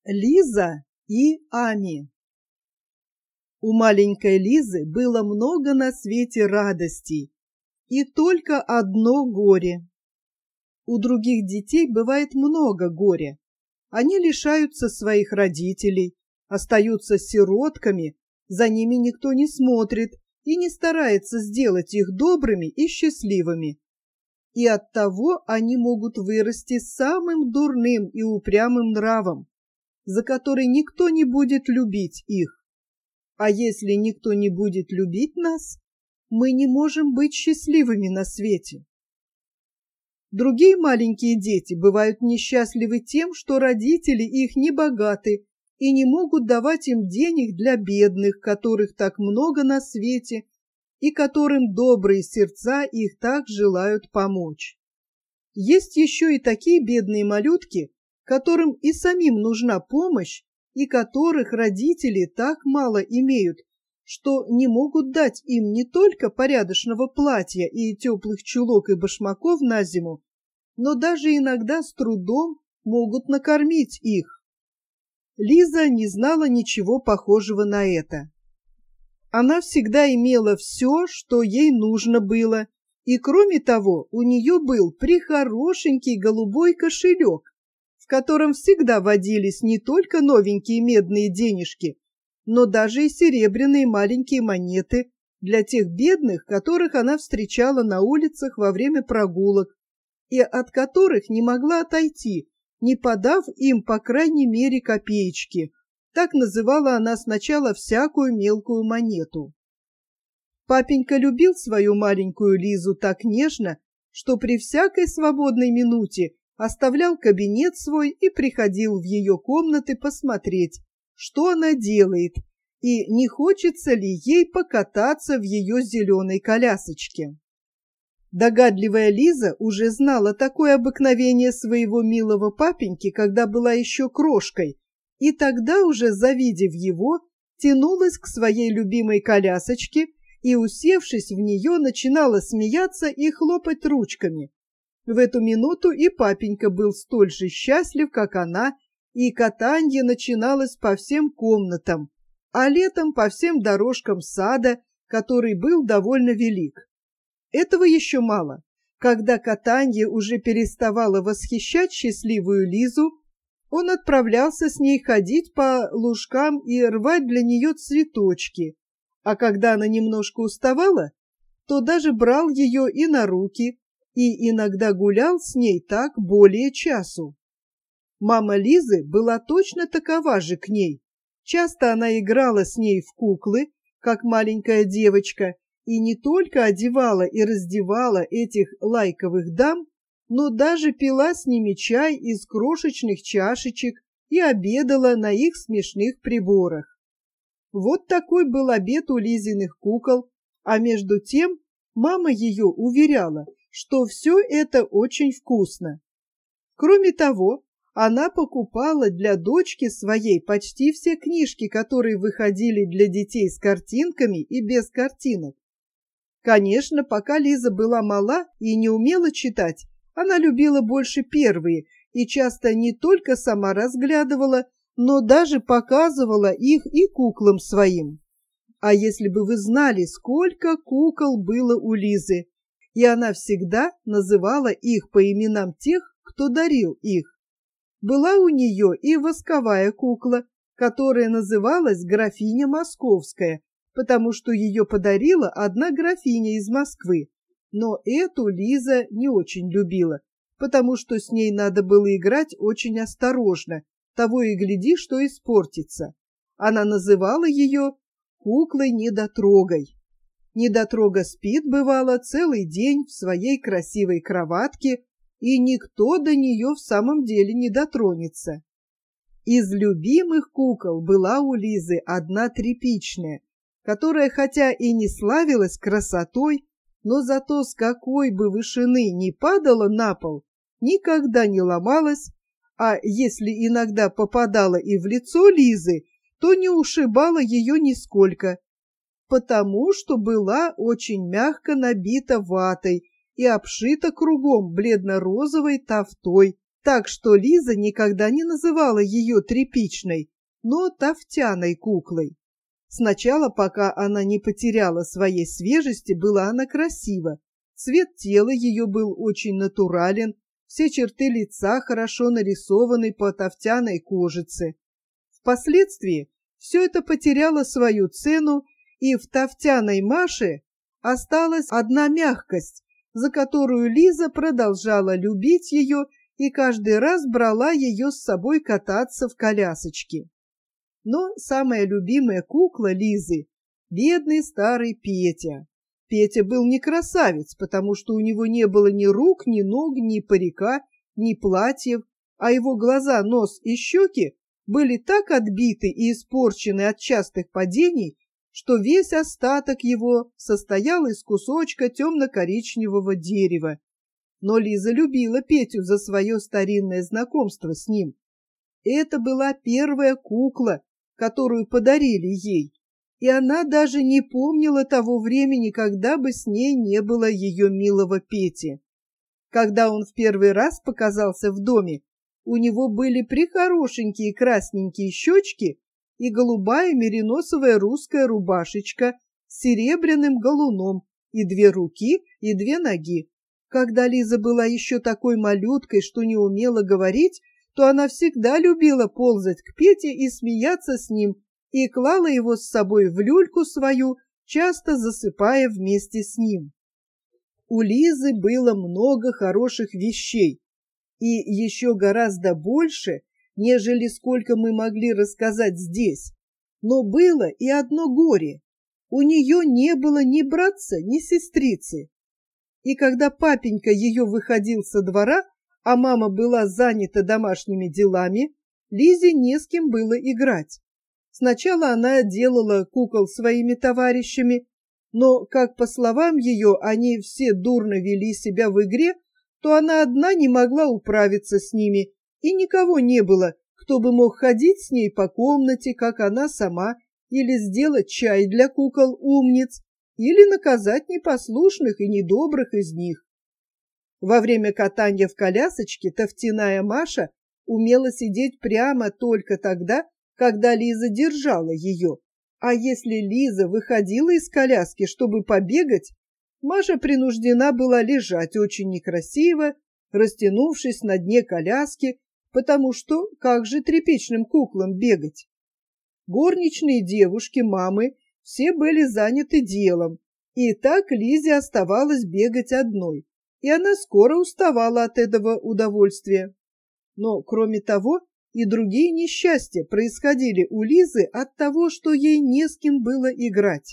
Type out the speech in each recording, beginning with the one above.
Лиза и Ами. У маленькой Лизы было много на свете радостей и только одно горе. У других детей бывает много горя. Они лишаются своих родителей, остаются сиротками, за ними никто не смотрит и не старается сделать их добрыми и счастливыми. И оттого они могут вырасти с самым дурным и упрямым нравом, за который никто не будет любить их. А если никто не будет любить нас, мы не можем быть счастливыми на свете. Другие маленькие дети бывают несчастливы тем, что родители их не богаты и не могут давать им денег для бедных, которых так много на свете, и которым добрые сердца их так желают помочь. Есть еще и такие бедные малютки, которым и самим нужна помощь, и которых родители так мало имеют, что не могут дать им не только порядочного платья и теплых чулок и башмаков на зиму, но даже иногда с трудом могут накормить их. Лиза не знала ничего похожего на это. Она всегда имела все, что ей нужно было, и кроме того, у нее был прехорошенький голубой кошелек, в котором всегда водились не только новенькие медные денежки, но даже и серебряные маленькие монеты для тех бедных, которых она встречала на улицах во время прогулок, и от которых не могла отойти, не подав им, по крайней мере, копеечки. Так называла она сначала всякую мелкую монету. Папенька любил свою маленькую Лизу так нежно, что при всякой свободной минуте оставлял кабинет свой и приходил в ее комнаты посмотреть, что она делает, и не хочется ли ей покататься в ее зеленой колясочке. Догадливая Лиза уже знала такое обыкновение своего милого папеньки, когда была еще крошкой, и тогда уже, завидев его, тянулась к своей любимой колясочке и, усевшись в нее, начинала смеяться и хлопать ручками. В эту минуту и папенька был столь же счастлив, как она, и катанье начиналось по всем комнатам, а летом по всем дорожкам сада, который был довольно велик. Этого еще мало. Когда катанье уже переставало восхищать счастливую Лизу, он отправлялся с ней ходить по лужкам и рвать для нее цветочки, а когда она немножко уставала, то даже брал ее и на руки, и иногда гулял с ней так более часу. Мама Лизы была точно такова же к ней. Часто она играла с ней в куклы, как маленькая девочка, и не только одевала и раздевала этих лайковых дам, но даже пила с ними чай из крошечных чашечек и обедала на их смешных приборах. Вот такой был обед у Лизиных кукол, а между тем мама ее уверяла, что все это очень вкусно. Кроме того, она покупала для дочки своей почти все книжки, которые выходили для детей с картинками и без картинок. Конечно, пока Лиза была мала и не умела читать, она любила больше первые и часто не только сама разглядывала, но даже показывала их и куклам своим. А если бы вы знали, сколько кукол было у Лизы, и она всегда называла их по именам тех, кто дарил их. Была у нее и восковая кукла, которая называлась графиня Московская, потому что ее подарила одна графиня из Москвы. Но эту Лиза не очень любила, потому что с ней надо было играть очень осторожно, того и гляди, что испортится. Она называла ее куклой-недотрогой. Недотрога спит, бывало, целый день в своей красивой кроватке, и никто до нее в самом деле не дотронется. Из любимых кукол была у Лизы одна тряпичная, которая хотя и не славилась красотой, но зато с какой бы вышины ни падала на пол, никогда не ломалась, а если иногда попадала и в лицо Лизы, то не ушибала ее нисколько, потому что была очень мягко набита ватой и обшита кругом бледно-розовой тафтой, так что Лиза никогда не называла ее тряпичной, но тафтяной куклой. Сначала, пока она не потеряла своей свежести, была она красива. Цвет тела ее был очень натурален, все черты лица хорошо нарисованы по тафтяной кожице. Впоследствии все это потеряло свою цену, и в тафтяной Маше осталась одна мягкость, за которую Лиза продолжала любить ее и каждый раз брала ее с собой кататься в колясочке. Но самая любимая кукла Лизы — бедный старый Петя. Петя был не красавец, потому что у него не было ни рук, ни ног, ни парика, ни платьев, а его глаза, нос и щеки были так отбиты и испорчены от частых падений, что весь остаток его состоял из кусочка темно-коричневого дерева. Но Лиза любила Петю за свое старинное знакомство с ним. Это была первая кукла, которую подарили ей, и она даже не помнила того времени, когда бы с ней не было ее милого Пети. Когда он в первый раз показался в доме, у него были прехорошенькие красненькие щечки и голубая мериносовая русская рубашечка с серебряным галуном и 2 руки и 2 ноги. Когда Лиза была еще такой малюткой, что не умела говорить, то она всегда любила ползать к Пете и смеяться с ним, и клала его с собой в люльку свою, часто засыпая вместе с ним. У Лизы было много хороших вещей, и еще гораздо больше, нежели сколько мы могли рассказать здесь. Но было и одно горе. У нее не было ни братца, ни сестрицы. И когда папенька ее выходил со двора, а мама была занята домашними делами, Лизе не с кем было играть. Сначала она делала кукол своими товарищами, но, как по словам ее, они все дурно вели себя в игре, то она одна не могла управиться с ними, и никого не было, кто бы мог ходить с ней по комнате, как она сама, или сделать чай для кукол-умниц, или наказать непослушных и недобрых из них. Во время катания в колясочке тафтяная Маша умела сидеть прямо только тогда, когда Лиза держала ее, а если Лиза выходила из коляски, чтобы побегать, Маша принуждена была лежать очень некрасиво, растянувшись на дне коляски, потому что как же тряпичным куклам бегать? Горничные девушки, мамы, все были заняты делом, и так Лизе оставалось бегать одной, и она скоро уставала от этого удовольствия. Но, кроме того, и другие несчастья происходили у Лизы от того, что ей не с кем было играть.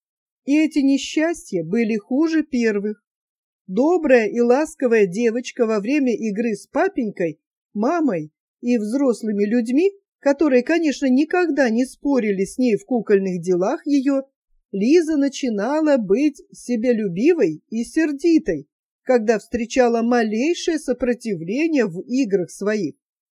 И эти несчастья были хуже первых. Добрая и ласковая девочка во время игры с папенькой, мамой и взрослыми людьми, которые, конечно, никогда не спорили с ней в кукольных делах ее, Лиза начинала быть себялюбивой и сердитой, когда встречала малейшее сопротивление в играх своих.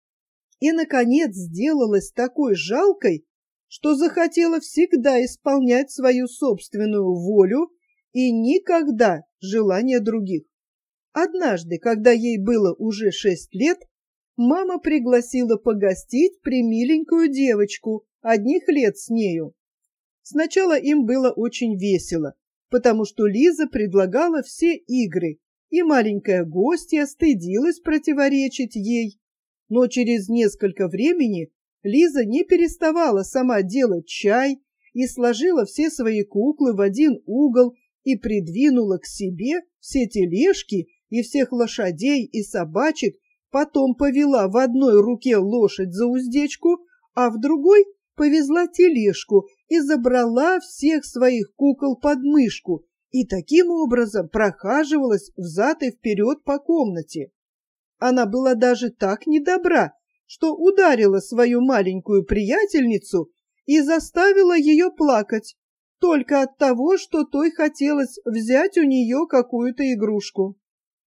И, наконец, сделалась такой жалкой, что захотела всегда исполнять свою собственную волю и никогда желания других. Однажды, когда ей было уже 6 лет, мама пригласила погостить примиленькую девочку, одних лет с нею. Сначала им было очень весело, потому что Лиза предлагала все игры, и маленькая гостья стыдилась противоречить ей. Но через несколько времени Лиза не переставала сама делать чай и сложила все свои куклы в один угол и придвинула к себе все тележки и всех лошадей и собачек, потом повела в одной руке лошадь за уздечку, а в другой повезла тележку и забрала всех своих кукол под мышку и таким образом прохаживалась взад и вперед по комнате. Она была даже так недобра, что ударила свою маленькую приятельницу и заставила ее плакать, только от того, что той хотелось взять у нее какую-то игрушку.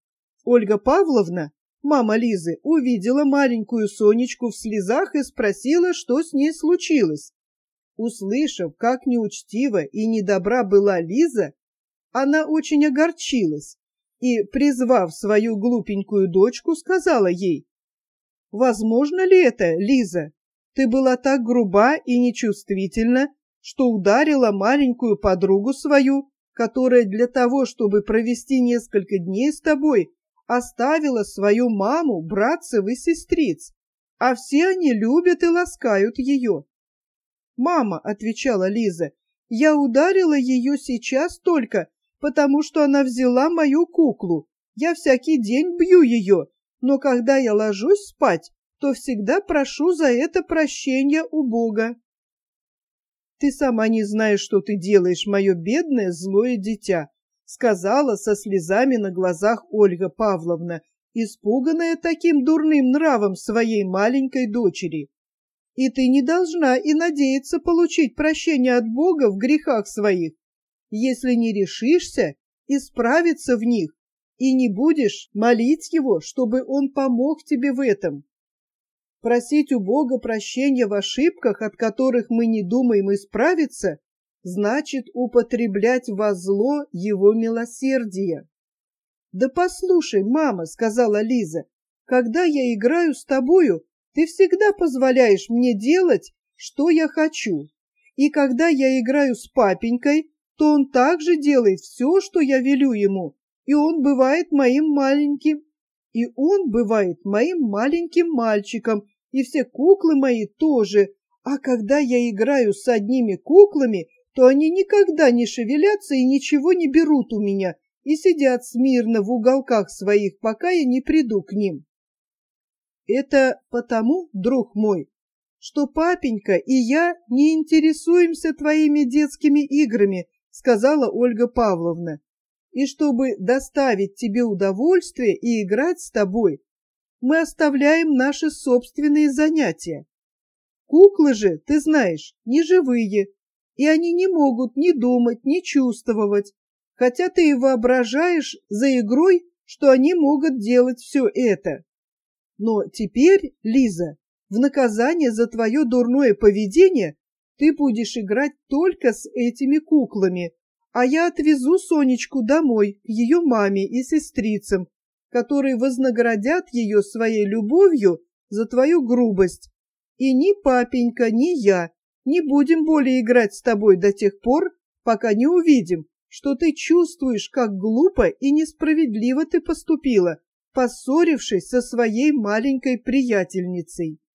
Ольга Павловна, мама Лизы, увидела маленькую Сонечку в слезах и спросила, что с ней случилось. Услышав, как неучтива и недобра была Лиза, она очень огорчилась и, призвав свою глупенькую дочку, сказала ей: Возможно ли это, Лиза? Ты была так груба и нечувствительна, что ударила маленькую подругу свою, которая для того, чтобы провести несколько дней с тобой, оставила свою маму, братцев и сестриц, а все они любят и ласкают ее. «Мама», — отвечала Лиза, — «я ударила ее сейчас только, потому что она взяла мою куклу. Я всякий день бью ее, но когда я ложусь спать, то всегда прошу за это прощения у Бога». «Ты сама не знаешь, что ты делаешь, мое бедное злое дитя», — сказала со слезами на глазах Ольга Павловна, испуганная таким дурным нравом своей маленькой дочери. «И ты не должна и надеяться получить прощение от Бога в грехах своих, если не решишься исправиться в них и не будешь молить Его, чтобы Он помог тебе в этом. Просить у Бога прощения в ошибках, от которых мы не думаем исправиться, значит употреблять во зло Его милосердие». «Да послушай, мама», — сказала Лиза, — «когда я играю с тобою, ты всегда позволяешь мне делать, что я хочу. И когда я играю с папенькой, то он также делает все, что я велю ему, и он бывает моим маленьким мальчиком, и все куклы мои тоже. А когда я играю с одними куклами, то они никогда не шевелятся и ничего не берут у меня, и сидят смирно в уголках своих, пока я не приду к ним». «Это потому, друг мой, что папенька и я не интересуемся твоими детскими играми», — сказала Ольга Павловна. «И чтобы доставить тебе удовольствие и играть с тобой, мы оставляем наши собственные занятия. Куклы же, ты знаешь, не живые, и они не могут ни думать, ни чувствовать, хотя ты и воображаешь за игрой, что они могут делать все это. Но теперь, Лиза, в наказание за твое дурное поведение ты будешь играть только с этими куклами, а я отвезу Сонечку домой к ее маме и сестрицам, которые вознаградят ее своей любовью за твою грубость. И ни папенька, ни я не будем более играть с тобой до тех пор, пока не увидим, что ты чувствуешь, как глупо и несправедливо ты поступила, поссорившись со своей маленькой приятельницей».